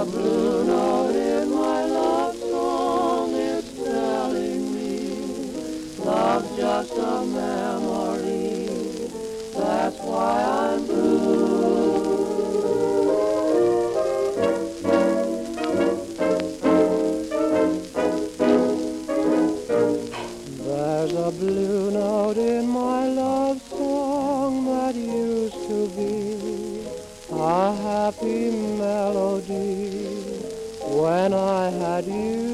a blue note in my love song. It's telling me love's just a memory. That's why I'm blue. There's a blue note in my love song that used to be a happy melody when I had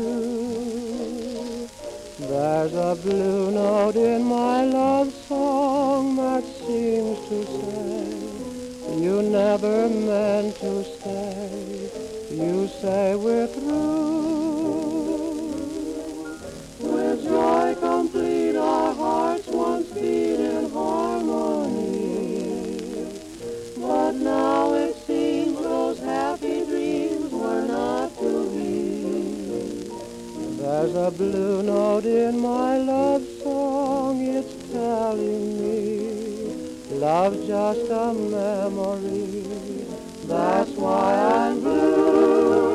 you. There's a blue note in my love song that seems to say you never meant to stay. You say we're through. With joy complete, our hearts once beat in harmony. But now it seems those happy dreams were not to be. There's a blue note in my love song, it's telling me love's just a memory. That's why I'm blue.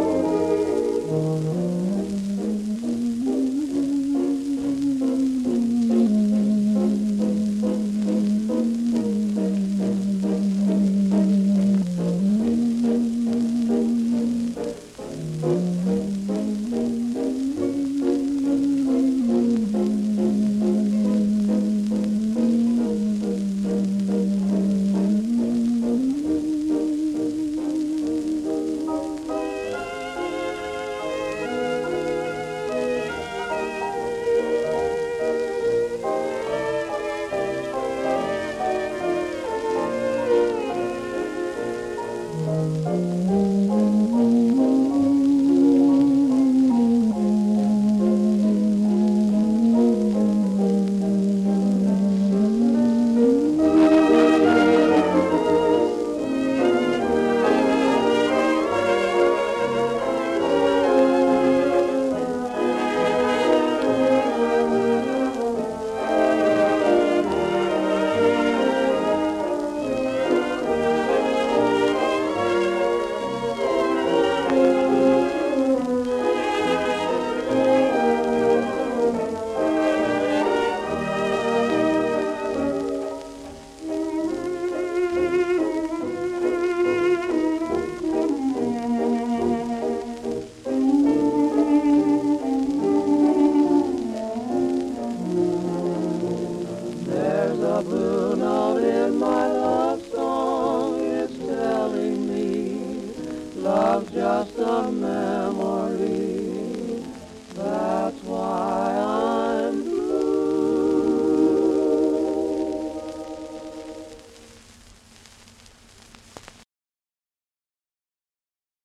A blue note in my love song, it's telling me love's just a